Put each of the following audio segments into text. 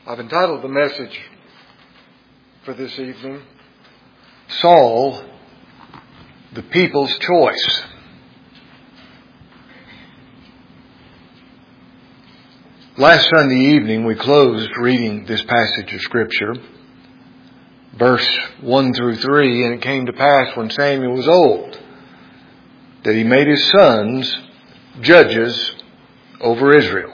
I've entitled the message for this evening, Saul, the People's Choice. Last Sunday evening we closed reading this passage of Scripture, verse 1 through 3, and it came to pass when Samuel was old that he made his sons judges over Israel.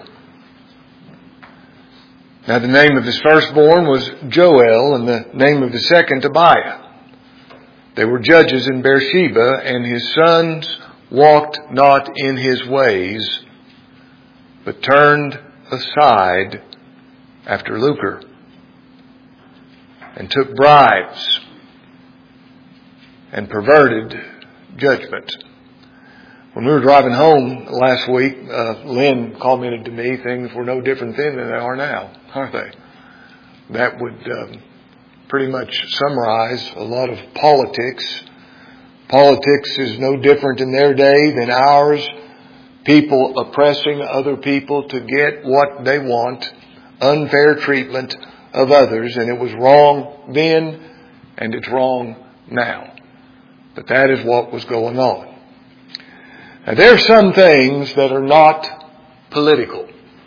Now the name of his firstborn was Joel, and the name of the second Tobiah. They were judges in Beersheba, and his sons walked not in his ways, but turned aside after lucre, and took bribes, and perverted judgment. When we were driving home last week, Lynn commented to me, things were no different then than they are now, aren't they? That would pretty much summarize a lot of politics. Politics is no different in their day than ours. People oppressing other people to get what they want, unfair treatment of others, and it was wrong then, and it's wrong now. But that is what was going on. Now, there are some things that are not political.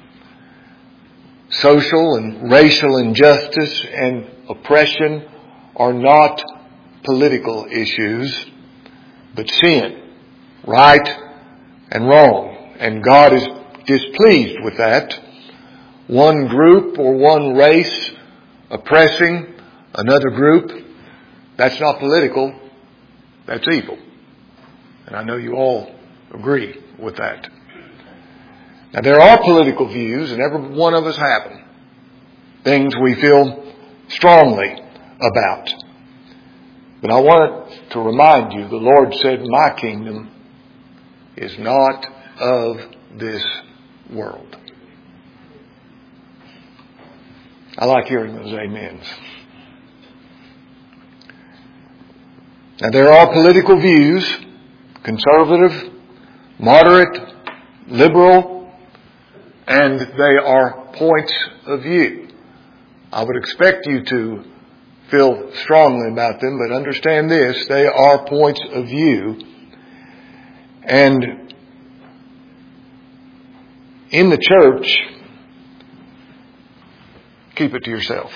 Social and racial injustice and oppression are not political issues, but sin, right and wrong. And God is displeased with that. One group or one race oppressing another group, that's not political, that's evil. And I know you all agree with that. Now there are political views, and every one of us have them. Things we feel strongly about. But I want to remind you, the Lord said, my kingdom is not of this world. I like hearing those amens. Now there are political views, conservative, moderate, liberal, and they are points of view. I would expect you to feel strongly about them, but understand this, they are points of view. And in the church, keep it to yourself.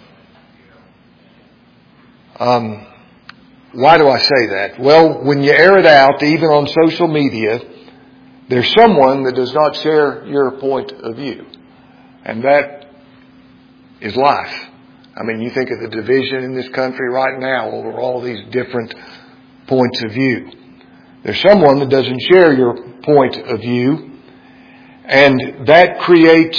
Why do I say that? Well, when you air it out, even on social media, there's someone that does not share your point of view. And that is life. I mean, you think of the division in this country right now over all these different points of view. There's someone that doesn't share your point of view, and that creates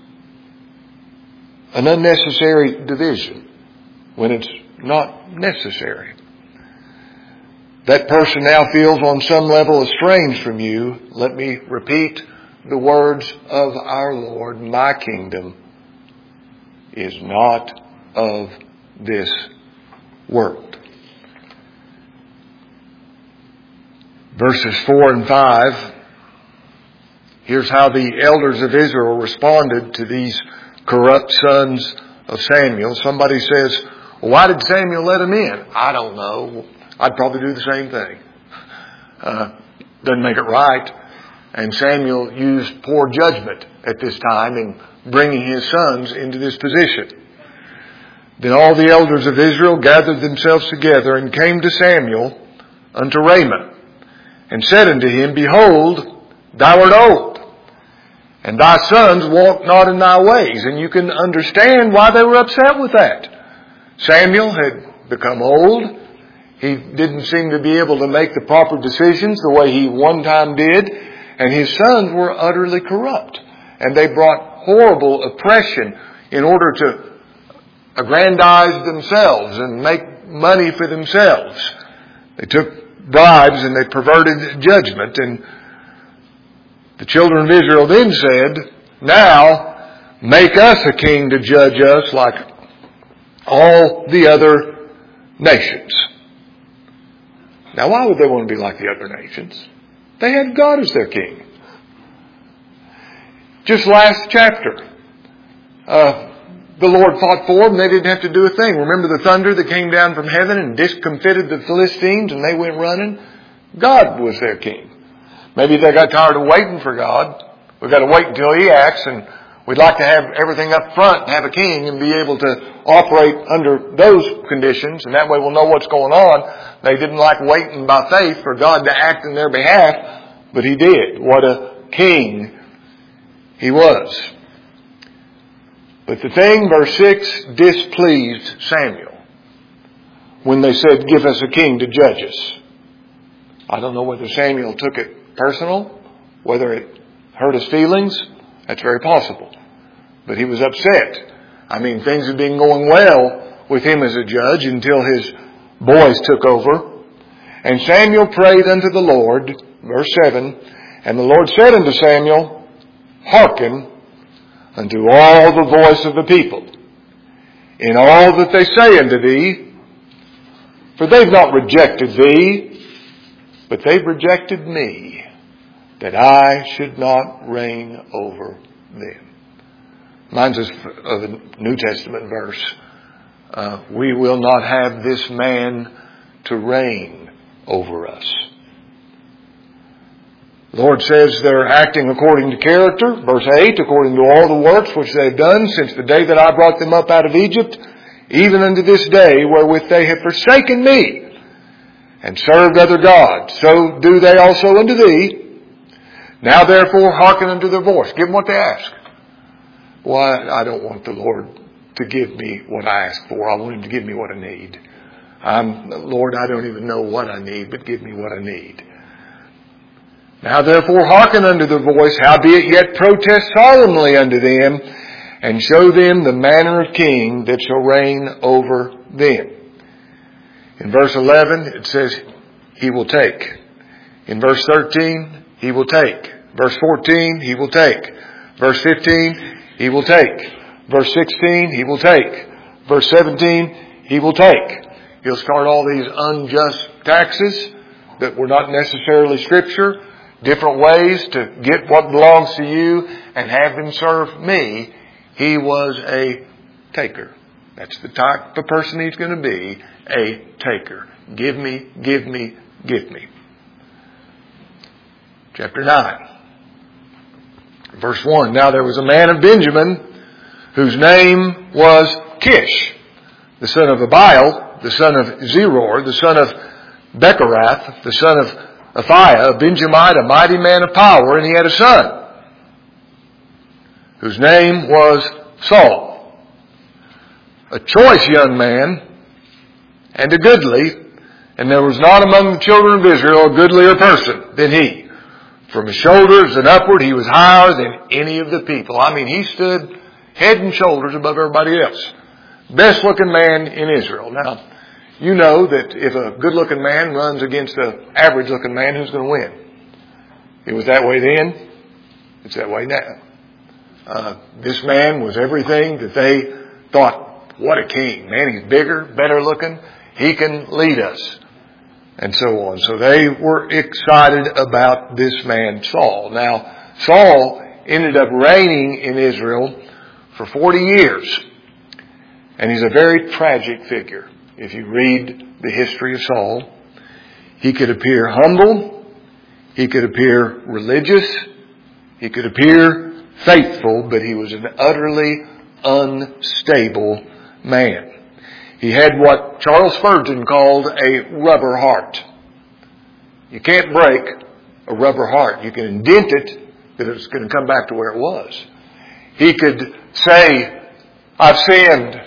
an unnecessary division when it's not necessary. That person now feels on some level estranged from you. Let me repeat the words of our Lord. My kingdom is not of this world. Verses 4 and 5. Here's how the elders of Israel responded to these corrupt sons of Samuel. Somebody says, well, why did Samuel let them in? I don't know. I'd probably do the same thing. Doesn't make it right. And Samuel used poor judgment at this time in bringing his sons into this position. Then all the elders of Israel gathered themselves together and came to Samuel unto Ramah, and said unto him, Behold, thou art old, and thy sons walk not in thy ways. And you can understand why they were upset with that. Samuel had become old. He didn't seem to be able to make the proper decisions the way he one time did. And his sons were utterly corrupt. And they brought horrible oppression in order to aggrandize themselves and make money for themselves. They took bribes and they perverted judgment. And the children of Israel then said, Now make us a king to judge us like all the other nations. Now, why would they want to be like the other nations? They had God as their king. Just last chapter, the Lord fought for them. They didn't have to do a thing. Remember the thunder that came down from heaven and discomfited the Philistines and they went running? God was their king. Maybe they got tired of waiting for God. We've got to wait until He acts, and we'd like to have everything up front and have a king and be able to operate under those conditions, and that way we'll know what's going on. They didn't like waiting by faith for God to act in their behalf, but He did. What a king He was. But the thing, verse 6, displeased Samuel when they said, give us a king to judge us. I don't know whether Samuel took it personal, whether it hurt his feelings. That's very possible. But he was upset. I mean, things had been going well with him as a judge until his boys took over. And Samuel prayed unto the Lord, verse 7, and the Lord said unto Samuel, hearken unto all the voice of the people, in all that they say unto thee, for they've not rejected thee, but they've rejected me, that I should not reign over them. Reminds us of a New Testament verse. We will not have this man to reign over us. The Lord says they're acting according to character. Verse 8, according to all the works which they've done since the day that I brought them up out of Egypt, even unto this day, wherewith they have forsaken me and served other gods, so do they also unto thee. Now therefore hearken unto their voice. Give them what they ask. Well, I don't want the Lord to give me what I ask for. I want Him to give me what I need. Lord, I don't even know what I need, but give me what I need. Now therefore hearken unto their voice, howbeit yet protest solemnly unto them, and show them the manner of king that shall reign over them. In verse 11 it says, He will take. In verse 13, He will take. Verse 14, He will take. Verse 15, He will take. Verse 16, He will take. Verse 17, He will take. He'll start all these unjust taxes that were not necessarily Scripture, different ways to get what belongs to you and have them serve me. He was a taker. That's the type of person he's going to be, a taker. Give me, give me, give me. Chapter 9. Verse 1. Now there was a man of Benjamin whose name was Kish, the son of Abiel, the son of Zeror, the son of Becherath, the son of Aphiah, a Benjamite, a mighty man of power, and he had a son whose name was Saul, a choice young man and a goodly, and there was not among the children of Israel a goodlier person than he. From his shoulders and upward, he was higher than any of the people. I mean, he stood head and shoulders above everybody else. Best looking man in Israel. Now, you know that if a good looking man runs against an average looking man, who's going to win? It was that way then. It's that way now. This man was everything that they thought, what a king. Man, he's bigger, better looking. He can lead us. And so on. So they were excited about this man, Saul. Now, Saul ended up reigning in Israel for 40 years. And he's a very tragic figure. If you read the history of Saul, he could appear humble. He could appear religious. He could appear faithful, but he was an utterly unstable man. He had what Charles Spurgeon called a rubber heart. You can't break a rubber heart. You can indent it, but it's going to come back to where it was. He could say, I've sinned.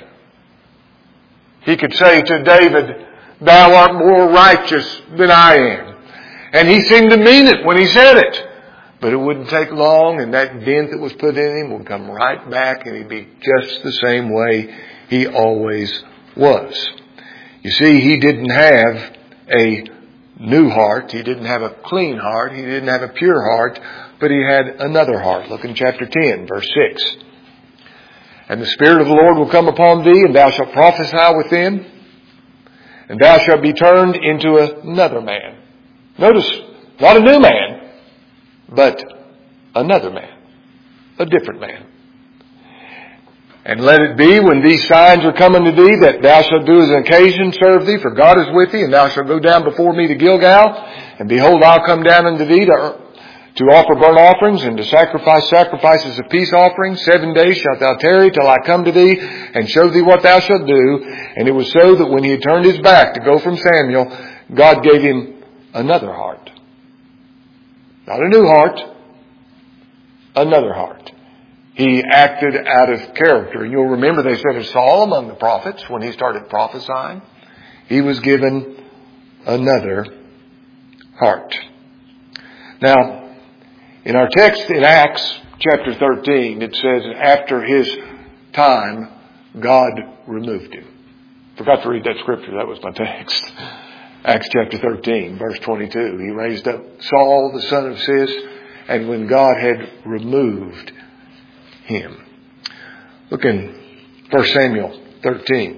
He could say to David, thou art more righteous than I am. And he seemed to mean it when he said it. But it wouldn't take long, and that dent that was put in him would come right back, and he'd be just the same way he always was. You see, he didn't have a new heart. He didn't have a clean heart. He didn't have a pure heart, but he had another heart. Look in chapter 10, verse 6. And the Spirit of the Lord will come upon thee, and thou shalt prophesy within, and thou shalt be turned into another man. Notice, not a new man, but another man. A different man. And let it be when these signs are coming to thee that thou shalt do as an occasion serve thee, for God is with thee, and thou shalt go down before me to Gilgal. And behold, I'll come down unto thee to offer burnt offerings and to sacrifice sacrifices of peace offerings. 7 days shalt thou tarry till I come to thee and show thee what thou shalt do. And it was so that when he had turned his back to go from Samuel, God gave him another heart. Not a new heart, another heart. He acted out of character. You'll remember they said of Saul among the prophets when he started prophesying, he was given another heart. Now, in our text in Acts chapter 13, it says after his time, God removed him. Forgot to read that scripture. That was my text. Acts chapter 13, verse 22. He raised up Saul, the son of Cis, and when God had removed him. Look in 1 Samuel 13.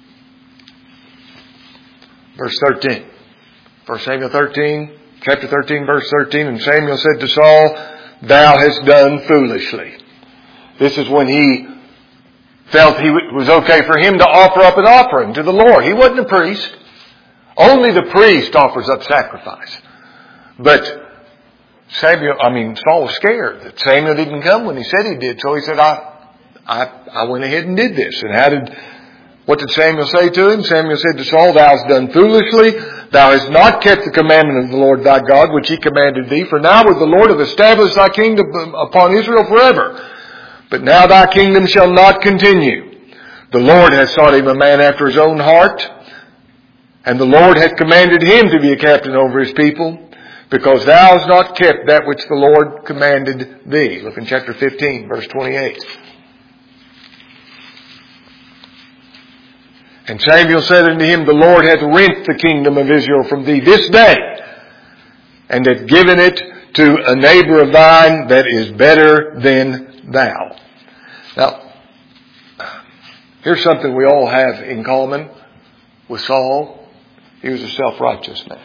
Verse 13. 1 Samuel 13, chapter 13, verse 13. And Samuel said to Saul, thou hast done foolishly. This is when he felt it was okay for him to offer up an offering to the Lord. He wasn't a priest. Only the priest offers up sacrifice. But Saul was scared that Samuel didn't come when he said he did. So he said, I went ahead and did this. And what did Samuel say to him? Samuel said to Saul, thou hast done foolishly. Thou hast not kept the commandment of the Lord thy God, which he commanded thee. For now would the Lord have established thy kingdom upon Israel forever. But now thy kingdom shall not continue. The Lord hath sought him a man after his own heart. And the Lord hath commanded him to be a captain over his people. Because thou hast not kept that which the Lord commanded thee. Look in chapter 15, verse 28. And Samuel said unto him, the Lord hath rent the kingdom of Israel from thee this day, and hath given it to a neighbor of thine that is better than thou. Now, here's something we all have in common with Saul. He was a self-righteous man.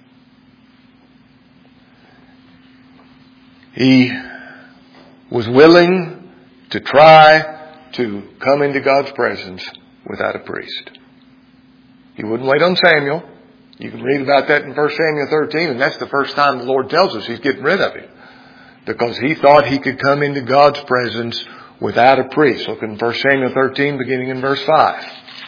He was willing to try to come into God's presence without a priest. He wouldn't wait on Samuel. You can read about that in 1 Samuel 13, and that's the first time the Lord tells us he's getting rid of him. Because he thought he could come into God's presence without a priest. Look in 1 Samuel 13, beginning in verse 5.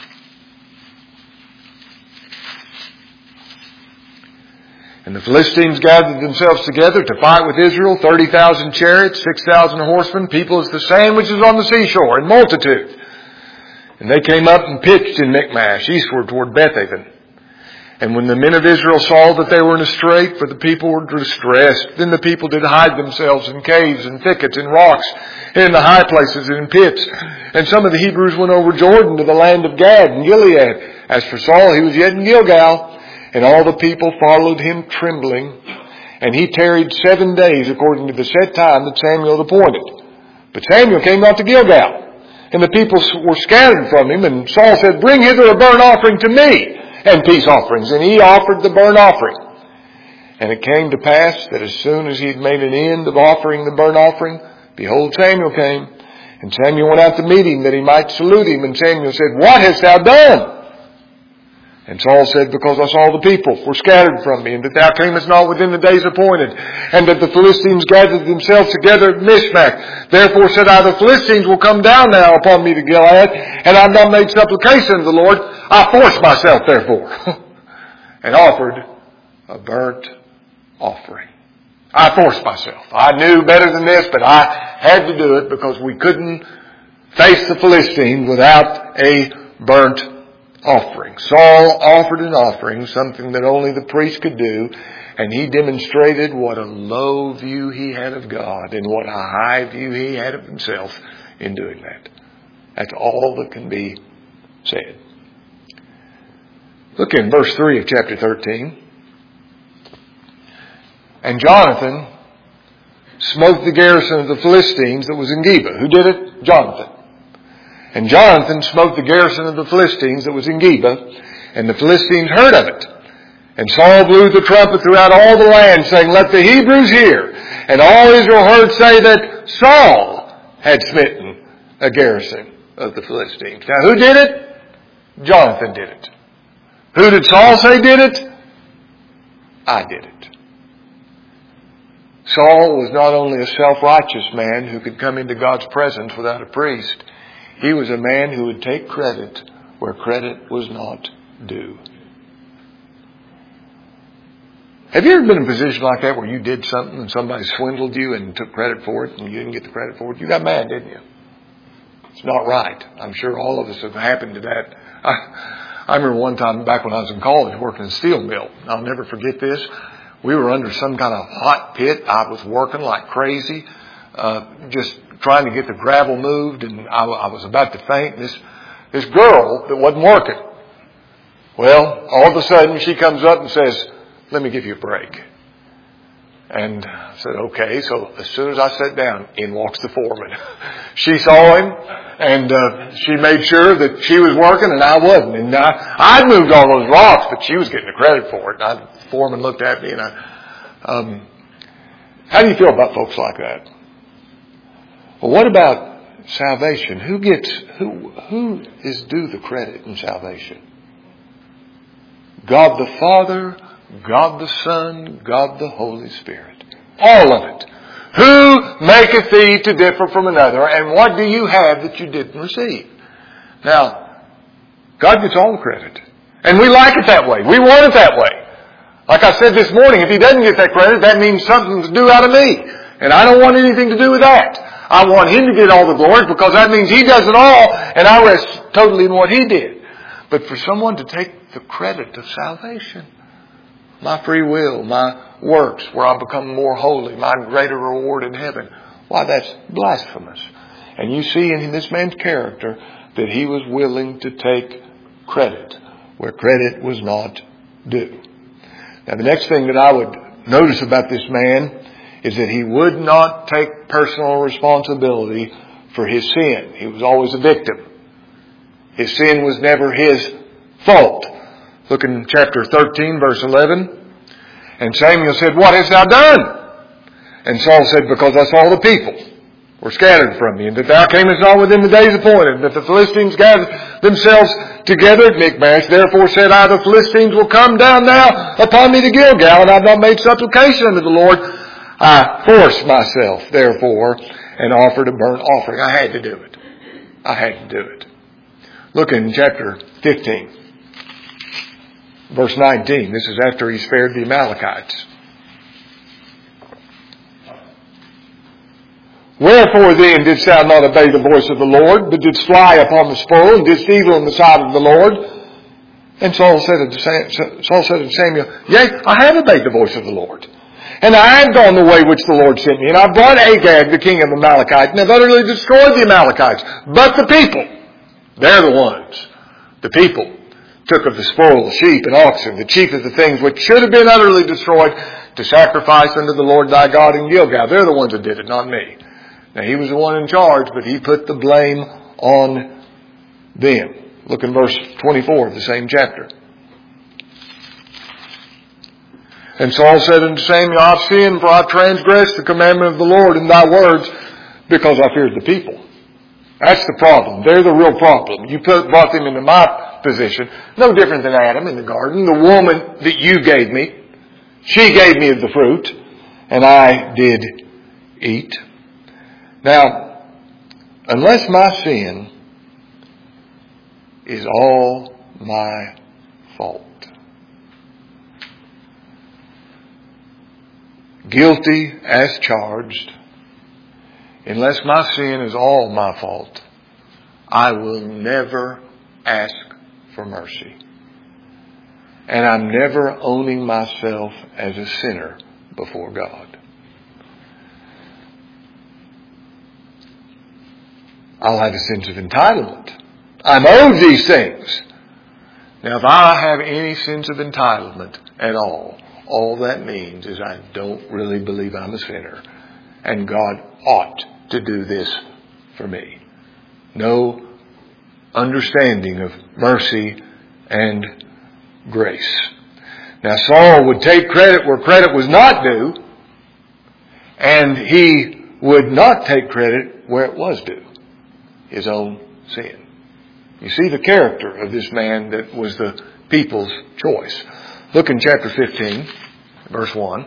And the Philistines gathered themselves together to fight with Israel, 30,000 chariots, 6,000 horsemen, people as the sand which is on the seashore, in multitude. And they came up and pitched in Michmash, eastward toward Bethaven. And when the men of Israel saw that they were in a strait, for the people were distressed, then the people did hide themselves in caves and thickets and rocks, and in the high places and in pits. And some of the Hebrews went over Jordan to the land of Gad and Gilead. As for Saul, he was yet in Gilgal. And all the people followed him trembling. And he tarried 7 days according to the set time that Samuel appointed. But Samuel came not to Gilgal. And the people were scattered from him. And Saul said, bring hither a burnt offering to me, and peace offerings. And he offered the burnt offering. And it came to pass that as soon as he had made an end of offering the burnt offering, behold, Samuel came. And Samuel went out to meet him that he might salute him. And Samuel said, what hast thou done? And Saul said, because I saw the people were scattered from me, and that thou camest not within the days appointed, and that the Philistines gathered themselves together at Michmash. Therefore said I, the Philistines will come down now upon me to Gilead, and I have not made supplication to the Lord. I forced myself, therefore, and offered a burnt offering. I forced myself. I knew better than this, but I had to do it because we couldn't face the Philistines without a burnt offering. Saul offered an offering, something that only the priest could do, and he demonstrated what a low view he had of God and what a high view he had of himself in doing that. That's all that can be said. Look in verse 3 of chapter 13. And Jonathan smote the garrison of the Philistines that was in Geba. Who did it? Jonathan. And Jonathan smote the garrison of the Philistines that was in Geba, and the Philistines heard of it. And Saul blew the trumpet throughout all the land, saying, let the Hebrews hear. And all Israel heard say that Saul had smitten a garrison of the Philistines. Now who did it? Jonathan did it. Who did Saul say did it? I did it. Saul was not only a self-righteous man who could come into God's presence without a priest. He was a man who would take credit where credit was not due. Have you ever been in a position like that where you did something and somebody swindled you and took credit for it and you didn't get the credit for it? You got mad, didn't you? It's not right. I'm sure all of us have happened to that. I remember one time back when I was in college working in a steel mill. I'll never forget this. We were under some kind of hot pit. I was working like crazy, just trying to get the gravel moved, and I was about to faint. This girl that wasn't working. Well, all of a sudden she comes up and says, "Let me give you a break." And I said, okay. So as soon as I sat down, in walks the foreman. She saw him, and she made sure that she was working and I wasn't. And I'd moved all those rocks, but she was getting the credit for it. And the foreman looked at me, and how do you feel about folks like that? Well, what about salvation? Who is due the credit in salvation? God the Father, God the Son, God the Holy Spirit. All of it. Who maketh thee to differ from another? And what do you have that you didn't receive? Now, God gets all the credit. And we like it that way. We want it that way. Like I said this morning, if He doesn't get that credit, that means something's due out of me. And I don't want anything to do with that. I want Him to get all the glory because that means He does it all and I rest totally in what He did. But for someone to take the credit of salvation, my free will, my works, where I become more holy, my greater reward in heaven. Why, that's blasphemous. And you see in this man's character that he was willing to take credit where credit was not due. Now, the next thing that I would notice about this man is that he would not take personal responsibility for his sin. He was always a victim. His sin was never his fault. Look in chapter 13, verse 11. And Samuel said, "What hast thou done?" And Saul said, "Because I saw the people were scattered from me, and that thou camest not within the days appointed, and that the Philistines gathered themselves together at Michmash. Therefore said I, the Philistines will come down now upon me to Gilgal, and I have not made supplication unto the Lord. I forced myself, therefore, and offered a burnt offering." I had to do it. I had to do it. Look in chapter 15. Verse 19, this is after he spared the Amalekites. "Wherefore then didst thou not obey the voice of the Lord, but didst fly upon the spoil, and didst evil in the sight of the Lord?" And Saul said unto Samuel, "Yea, I have obeyed the voice of the Lord. And I have gone the way which the Lord sent me. And I brought Agag, the king of the Amalekites, and have utterly destroyed the Amalekites. But the people, they're the ones, the people, took of the spoil, the sheep and oxen, the chief of the things which should have been utterly destroyed, to sacrifice unto the Lord thy God in Gilgal." They're the ones that did it, not me. Now, he was the one in charge, but he put the blame on them. Look in verse 24 of the same chapter. "And Saul said unto Samuel, I've sinned, for I've transgressed the commandment of the Lord in thy words, because I feared the people." That's the problem. They're the real problem. You brought them into my position. No different than Adam in the garden. The woman that you gave me, she gave me of the fruit, and I did eat. Now, unless my sin is all my fault, guilty as charged, unless my sin is all my fault, I will never ask for mercy. And I'm never owning myself as a sinner before God. I'll have a sense of entitlement. I'm owed these things. Now, if I have any sense of entitlement at all that means is I don't really believe I'm a sinner. And God ought to do this for me. No understanding of mercy and grace. Now, Saul would take credit where credit was not due, and he would not take credit where it was due. His own sin. You see the character of this man that was the people's choice. Look in chapter 15, verse 1.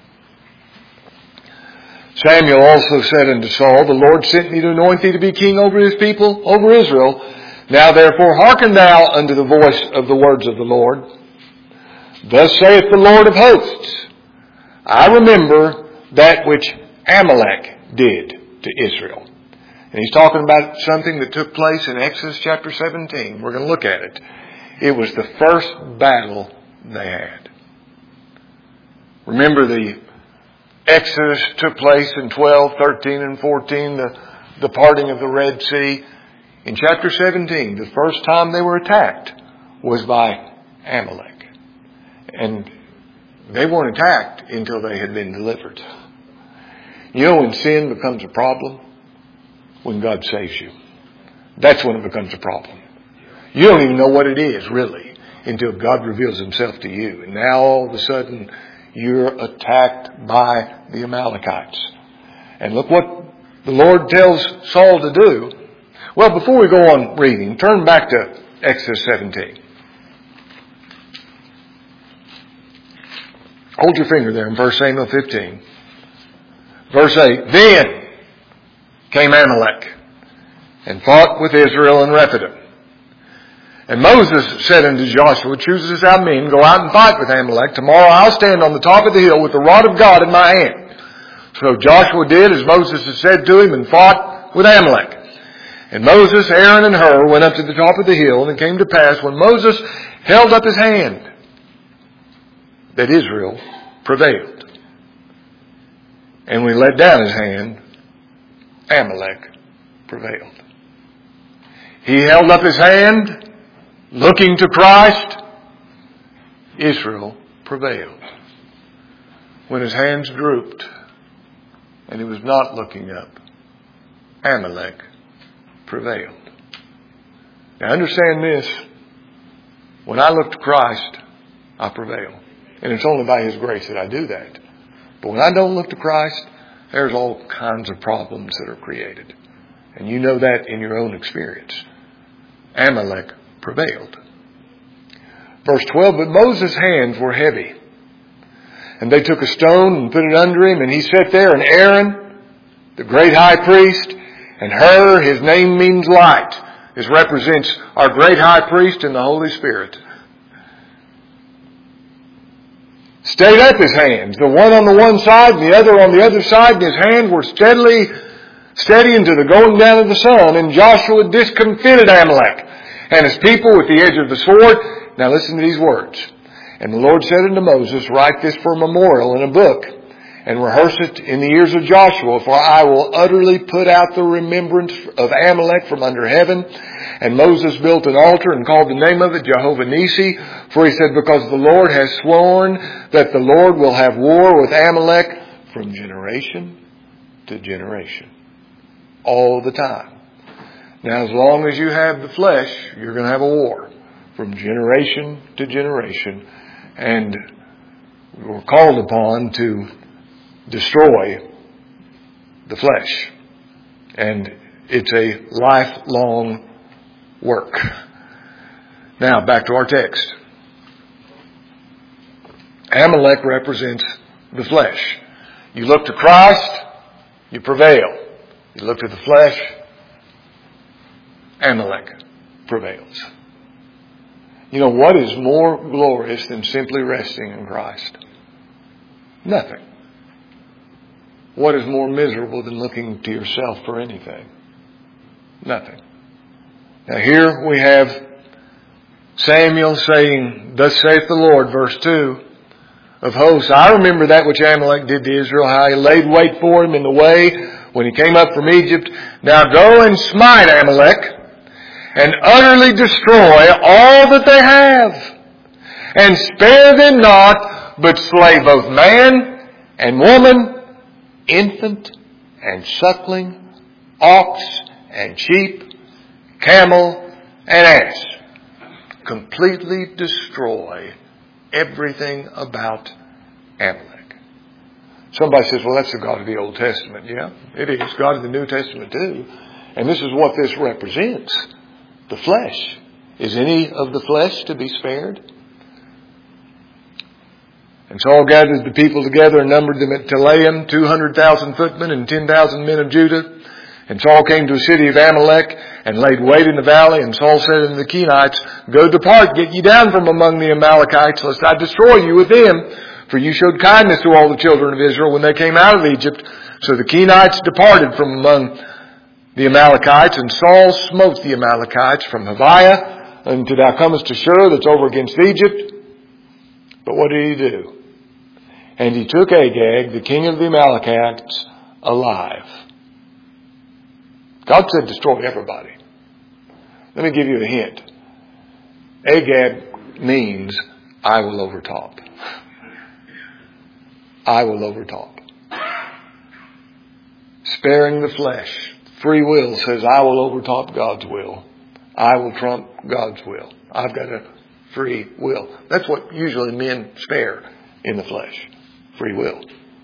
Samuel also said unto Saul, the Lord sent me to anoint thee to be king over his people, over Israel. Now therefore hearken thou unto the voice of the words of the Lord. Thus saith the Lord of hosts, I remember that which Amalek did to Israel. And he's talking about something that took place in Exodus chapter 17. We're going to look at it. It was the first battle they had. Remember, the Exodus took place in 12, 13, and 14, the parting of the Red Sea. In chapter 17, the first time they were attacked was by Amalek. And they weren't attacked until they had been delivered. You know when sin becomes a problem? When God saves you. That's when it becomes a problem. You don't even know what it is, really, until God reveals Himself to you. And now all of a sudden, you're attacked by the Amalekites. And look what the Lord tells Saul to do. Well, before we go on reading, turn back to Exodus 17. Hold your finger there in 1 Samuel 15. Verse 8. Then came Amalek and fought with Israel in Rephidim. And Moses said unto Joshua, choose us out men, go out and fight with Amalek. Tomorrow I'll stand on the top of the hill with the rod of God in my hand. So Joshua did as Moses had said to him and fought with Amalek. And Moses, Aaron, and Hur went up to the top of the hill, and it came to pass when Moses held up his hand that Israel prevailed. And when he let down his hand, Amalek prevailed. He held up his hand, looking to Christ. Israel prevailed. When his hands drooped and he was not looking up, Amalek prevailed. Now understand this. When I look to Christ, I prevail. And it's only by His grace that I do that. But when I don't look to Christ, there's all kinds of problems that are created. And you know that in your own experience. Amalek prevailed. Verse 12, but Moses' hands were heavy. And they took a stone and put it under him, and he sat there, and Aaron, the great high priest, and Hur, his name means light. This represents our great high priest and the Holy Spirit. Stayed up his hands, the one on the one side and the other on the other side, and his hands were steady into the going down of the sun. And Joshua discomfited Amalek and his people with the edge of the sword. Now listen to these words. And the Lord said unto Moses, write this for a memorial in a book, and rehearse it in the ears of Joshua, for I will utterly put out the remembrance of Amalek from under heaven. And Moses built an altar and called the name of it Jehovah Nisi, for he said, because the Lord has sworn that the Lord will have war with Amalek from generation to generation. All the time. Now as long as you have the flesh, you're going to have a war from generation to generation. And we're called upon to destroy the flesh. And it's a lifelong work. Now, back to our text. Amalek represents the flesh. You look to Christ, you prevail. You look to the flesh, Amalek prevails. You know, what is more glorious than simply resting in Christ? Nothing. What is more miserable than looking to yourself for anything? Nothing. Now here we have Samuel saying, thus saith the Lord, verse 2 of hosts, I remember that which Amalek did to Israel, how he laid wait for him in the way when he came up from Egypt. Now go and smite Amalek and utterly destroy all that they have, and spare them not, but slay both man and woman, infant and suckling, ox and sheep, camel and ass. Completely destroy everything about Amalek. Somebody says, well, that's the God of the Old Testament. Yeah, it is. God of the New Testament too. And this is what this represents. The flesh. Is any of the flesh to be spared? And Saul gathered the people together and numbered them at Telaim, 200,000 footmen and 10,000 men of Judah. And Saul came to a city of Amalek and laid wait in the valley. And Saul said unto the Kenites, Go depart, get ye down from among the Amalekites, lest I destroy you with them. For you showed kindness to all the children of Israel when they came out of Egypt. So the Kenites departed from among the Amalekites, and Saul smote the Amalekites from Haviah until thou comest to Shur, that's over against Egypt. But what did he do? And he took Agag, the king of the Amalekites, alive. God said destroy everybody. Let me give you a hint. Agag means I will overtop. I will overtop. Sparing the flesh. Free will says I will overtop God's will. I will trump God's will. I've got a free will. That's what usually men spare in the flesh. Free will.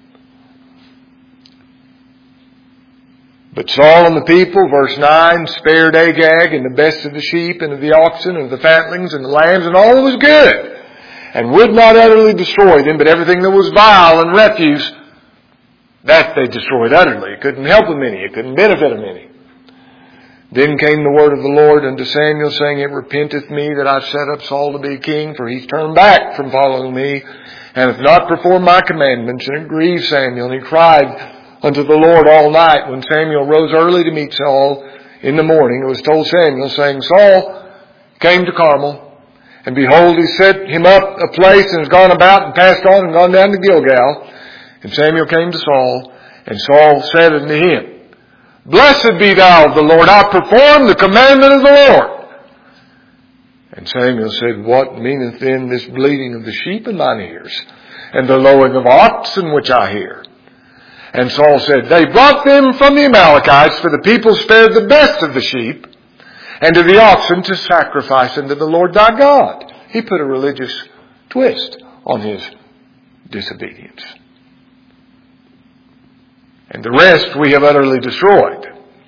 But Saul and the people, verse 9, spared Agag and the best of the sheep and of the oxen and of the fatlings and the lambs, and all that was good, and would not utterly destroy them, but everything that was vile and refuse, that they destroyed utterly. It couldn't help them any. It couldn't benefit them any. Then came the word of the Lord unto Samuel, saying, It repenteth me that I've set up Saul to be king, for he's turned back from following me, and hath not performed my commandments. And it grieved Samuel, and he cried unto the Lord all night. When Samuel rose early to meet Saul in the morning, it was told Samuel, saying, Saul came to Carmel, and behold, he set him up a place, and has gone about, and passed on, and gone down to Gilgal. And Samuel came to Saul, and Saul said unto him, Blessed be thou of the Lord, I perform the commandment of the Lord. And Samuel said, What meaneth then this bleating of the sheep in mine ears, and the lowing of oxen which I hear? And Saul said, They brought them from the Amalekites, for the people spared the best of the sheep and of the oxen to sacrifice unto the Lord thy God. He put a religious twist on his disobedience. And the rest we have utterly destroyed.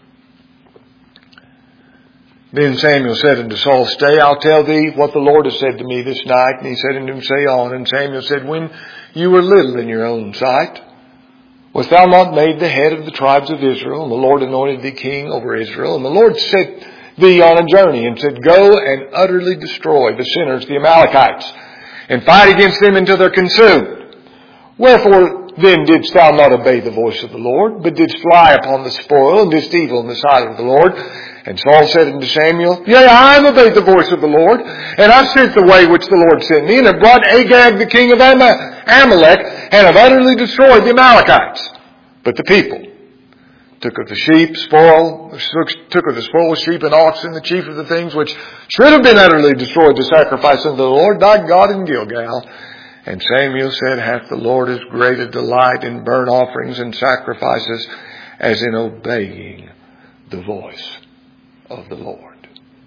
Then Samuel said unto Saul, Stay, I'll tell thee what the Lord has said to me this night. And he said unto him, Say on. And Samuel said, When you were little in your own sight, wast thou not made the head of the tribes of Israel? And the Lord anointed thee king over Israel. And the Lord sent thee on a journey and said, Go and utterly destroy the sinners, the Amalekites, and fight against them until they're consumed. Wherefore then didst thou not obey the voice of the Lord, but didst fly upon the spoil, and didst evil in the sight of the Lord? And Saul said unto Samuel, Yea, I have obeyed the voice of the Lord, and I sent the way which the Lord sent me, and have brought Agag the king of Amalek, and have utterly destroyed the Amalekites. But the people took of the spoil of sheep and oxen, the chief of the things which should have been utterly destroyed, to sacrifice unto the Lord thy God in Gilgal. And Samuel said, Hath the Lord as great a delight in burnt offerings and sacrifices as in obeying the voice of the Lord?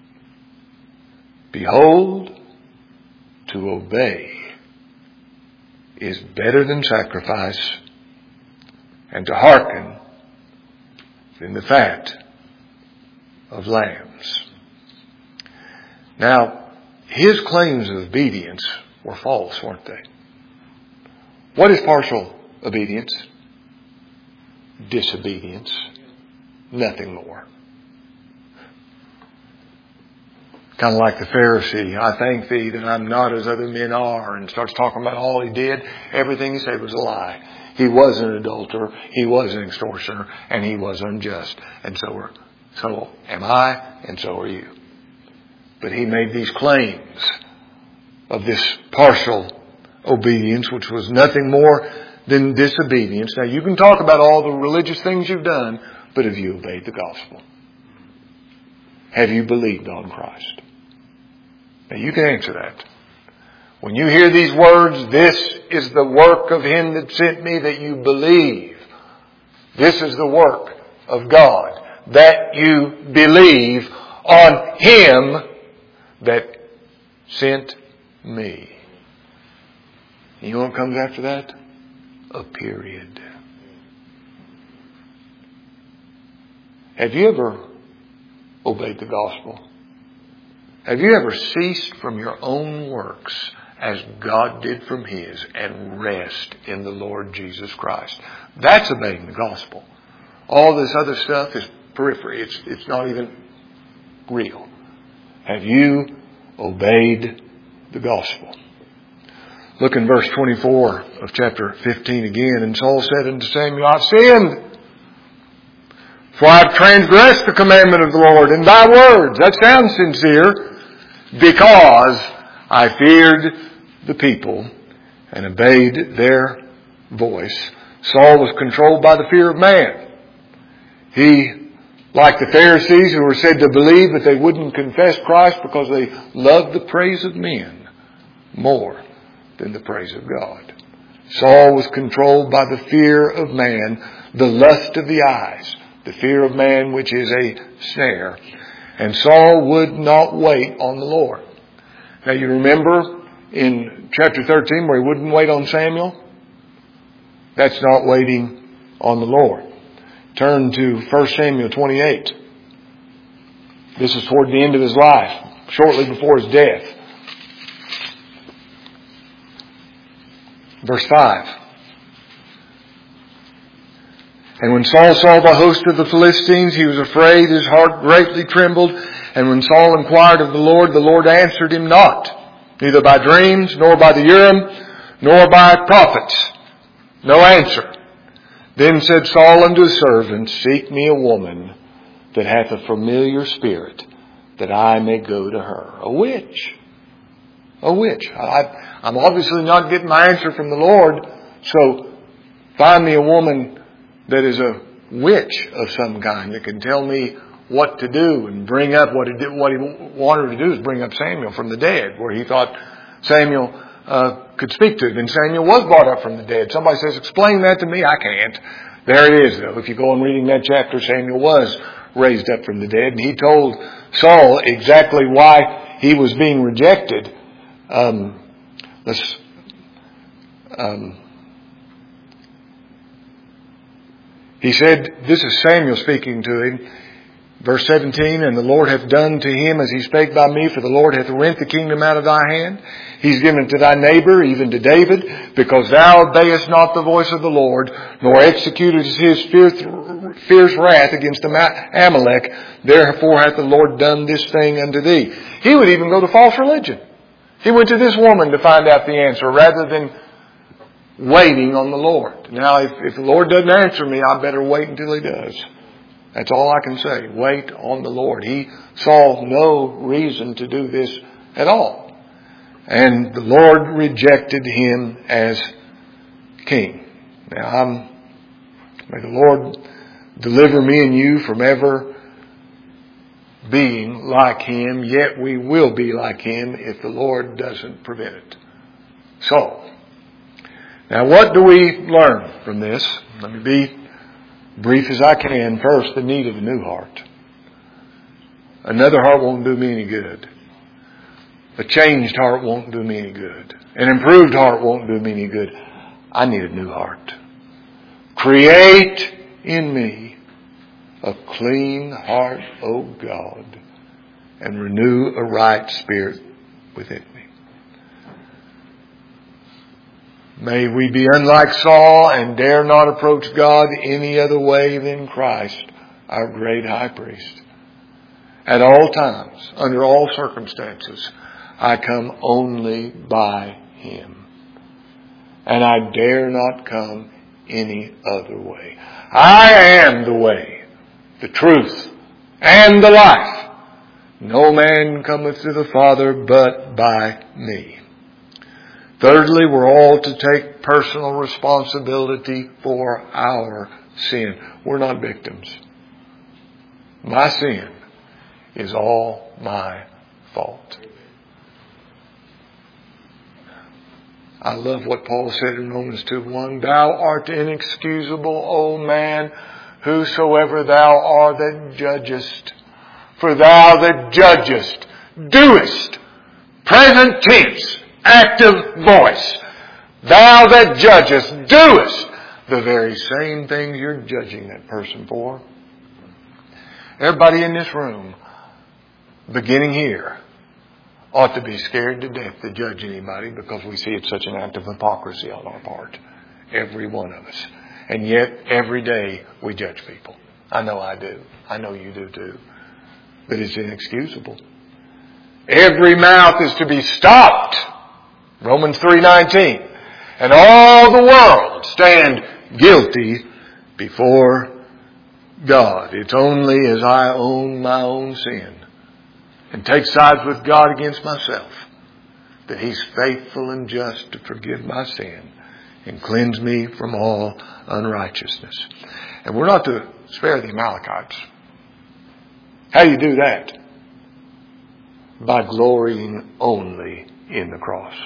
Behold, to obey is better than sacrifice, and to hearken than the fat of lambs. Now, his claims of obedience were false, weren't they? What is partial obedience? Disobedience. Nothing more. Kind of like the Pharisee. I thank thee that I'm not as other men are, and starts talking about all he did. Everything he said was a lie. He was an adulterer, he was an extortioner, and he was unjust. And so am I, and so are you. But he made these claims of this partial obedience, which was nothing more than disobedience. Now, you can talk about all the religious things you've done, but have you obeyed the gospel? Have you believed on Christ? Now, you can answer that. When you hear these words, this is the work of Him that sent me, that you believe. This is the work of God, that you believe on Him that sent me. You know what comes after that? A period. Have you ever obeyed the gospel? Have you ever ceased from your own works as God did from His and rest in the Lord Jesus Christ? That's obeying the gospel. All this other stuff is periphery. It's not even real. Have you obeyed the gospel? Look in verse 24 of chapter 15 again. And Saul said unto Samuel, I've sinned, for I've transgressed the commandment of the Lord in thy words. That sounds sincere. Because I feared the people and obeyed their voice. Saul was controlled by the fear of man. He, like the Pharisees who were said to believe, but they wouldn't confess Christ because they loved the praise of men more than the praise of God. Saul was controlled by the fear of man, the lust of the eyes, the fear of man, which is a snare. And Saul would not wait on the Lord. Now you remember in chapter 13 where he wouldn't wait on Samuel? That's not waiting on the Lord. Turn to 1 Samuel 28. This is toward the end of his life, shortly before his death. Verse 5. And when Saul saw the host of the Philistines, he was afraid, his heart greatly trembled. And when Saul inquired of the Lord answered him not, neither by dreams, nor by the Urim, nor by prophets. No answer. Then said Saul unto his servants, Seek me a woman that hath a familiar spirit, that I may go to her. A witch. A witch. I'm obviously not getting my answer from the Lord, so find me a woman that is a witch of some kind that can tell me what to do and bring up what he wanted to do is bring up Samuel from the dead, where he thought Samuel could speak to him. And Samuel was brought up from the dead. Somebody says, explain that to me. I can't. There it is, though. If you go on reading that chapter, Samuel was raised up from the dead, and he told Saul exactly why he was being rejected. He said, this is Samuel speaking to him, verse 17, And the Lord hath done to him as he spake by me, for the Lord hath rent the kingdom out of thy hand. He's given it to thy neighbor, even to David, because thou obeyest not the voice of the Lord, nor executest his fierce wrath against Amalek. Therefore hath the Lord done this thing unto thee. He would even go to false religion. He went to this woman to find out the answer, rather than waiting on the Lord. Now, if the Lord doesn't answer me, I better wait until He does. That's all I can say. Wait on the Lord. He saw no reason to do this at all. And the Lord rejected him as king. Now, may the Lord deliver me and you from ever being like Him, yet we will be like Him if the Lord doesn't prevent it. So, now, what do we learn from this? Let me be brief as I can. First, the need of a new heart. Another heart won't do me any good. A changed heart won't do me any good. An improved heart won't do me any good. I need a new heart. Create in me a clean heart, O God, and renew a right spirit within me. May we be unlike Saul and dare not approach God any other way than Christ, our great high priest. At all times, under all circumstances, I come only by Him. And I dare not come any other way. I am the way, the truth, and the life. No man cometh to the Father but by me. Thirdly, we're all to take personal responsibility for our sin. We're not victims. My sin is all my fault. I love what Paul said in Romans 2:1. Thou art inexcusable, O man, whosoever thou art that judgest. For thou that judgest, doest, present tense, active voice. Thou that judgest, doest the very same things you're judging that person for. Everybody in this room, beginning here, ought to be scared to death to judge anybody because we see it's such an act of hypocrisy on our part. Every one of us. And yet, every day we judge people. I know I do. I know you do too. But it's inexcusable. Every mouth is to be stopped. Romans 3:19. And all the world stand guilty before God. It's only as I own my own sin and take sides with God against myself that He's faithful and just to forgive my sin and cleanse me from all unrighteousness. And we're not to spare the Amalekites. How do you do that? By glorying only in the cross.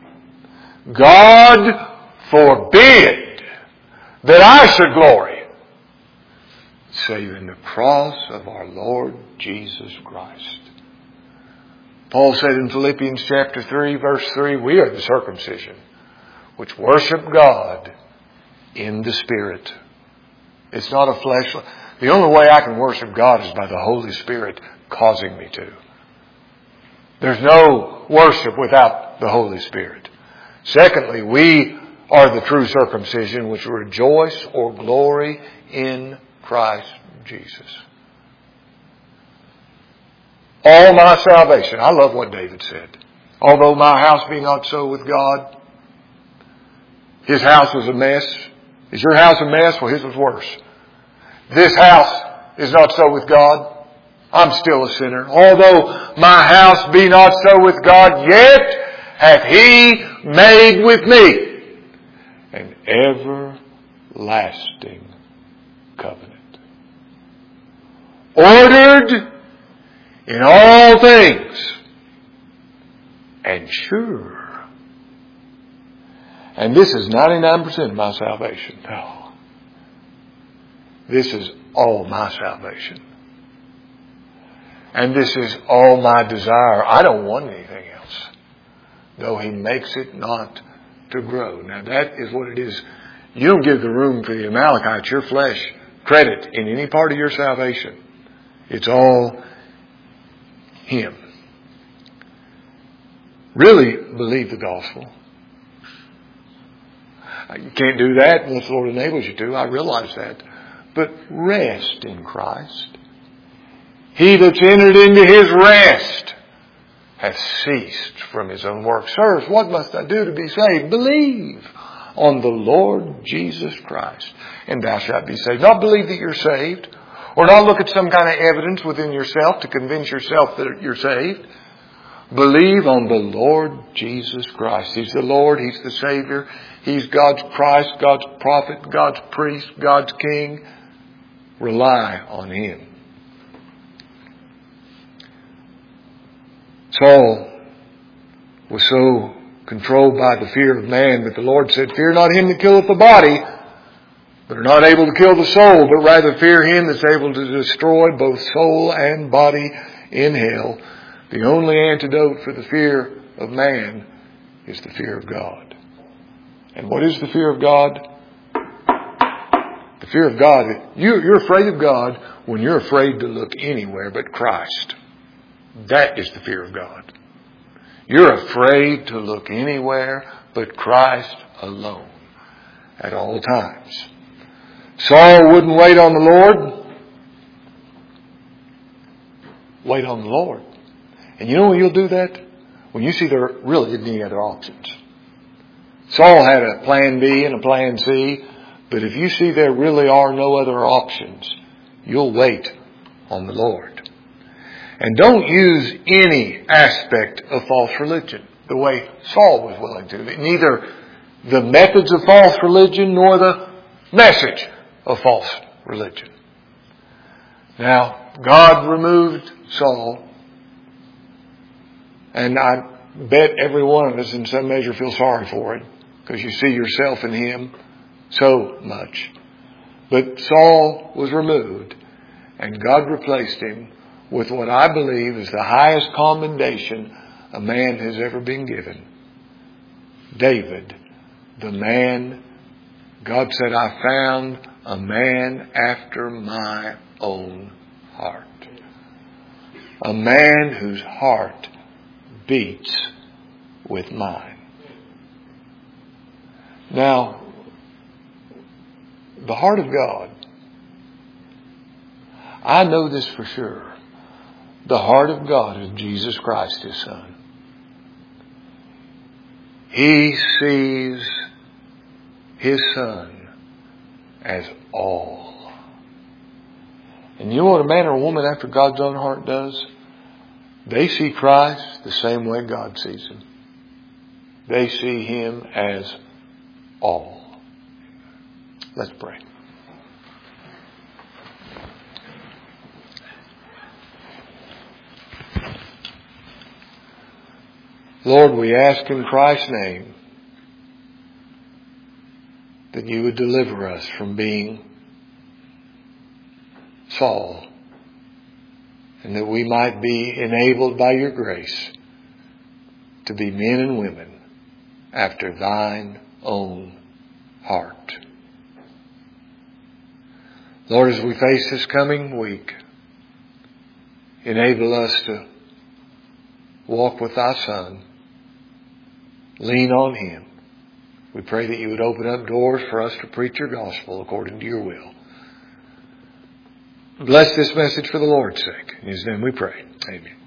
God forbid that I should glory save in the cross of our Lord Jesus Christ. Paul said in Philippians chapter 3, verse 3, we are the circumcision which worship God in the Spirit. It's not a fleshly. The only way I can worship God is by the Holy Spirit causing me to. There's no worship without the Holy Spirit. Secondly, we are the true circumcision which rejoice or glory in Christ Jesus. All my salvation. I love what David said. Although my house be not so with God. His house was a mess. Is your house a mess? Well, his was worse. This house is not so with God. I'm still a sinner. Although my house be not so with God, yet hath He made with me an everlasting covenant, ordered in all things, and sure. And this is 99% of my salvation. No. This is all my salvation. And this is all my desire. I don't want anything else. Though He makes it not to grow. Now that is what it is. You don't give the room for the Amalekites, your flesh, credit in any part of your salvation. It's all Him. Really believe the gospel. You can't do that unless the Lord enables you to. I realize that. But rest in Christ. He that's entered into His rest hath ceased from his own work. Sirs, what must I do to be saved? Believe on the Lord Jesus Christ, and thou shalt be saved. Not believe that you're saved, or not look at some kind of evidence within yourself to convince yourself that you're saved. Believe on the Lord Jesus Christ. He's the Lord. He's the Savior. He's God's Christ, God's prophet, God's priest, God's king. Rely on Him. Saul was so controlled by the fear of man that the Lord said, fear not him that killeth the body, but are not able to kill the soul, but rather fear Him that's able to destroy both soul and body in hell. The only antidote for the fear of man is the fear of God. And what is the fear of God? The fear of God, you're afraid of God when you're afraid to look anywhere but Christ. That is the fear of God. You're afraid to look anywhere but Christ alone at all times. Saul wouldn't wait on the Lord. Wait on the Lord. And you know when you'll do that? When you see there really isn't any other options. Saul had a plan B and a plan C, but if you see there really are no other options, you'll wait on the Lord. And don't use any aspect of false religion the way Saul was willing to. Neither the methods of false religion nor the message of false religion. Now, God removed Saul. And I bet every one of us in some measure feel sorry for it, because you see yourself in him so much. But Saul was removed, and God replaced him with what I believe is the highest commendation a man has ever been given. David, the man, God said, I found a man after my own heart. A man whose heart beats with mine. Now, the heart of God, I know this for sure. The heart of God is Jesus Christ, His Son. He sees His Son as all. And you know what a man or a woman after God's own heart does? They see Christ the same way God sees Him. They see Him as all. Let's pray. Lord, we ask in Christ's name that You would deliver us from being Saul, and that we might be enabled by Your grace to be men and women after Thine own heart. Lord, as we face this coming week, enable us to walk with Thy Son, lean on Him. We pray that You would open up doors for us to preach Your gospel according to Your will. Bless this message for the Lord's sake. In His name we pray. Amen.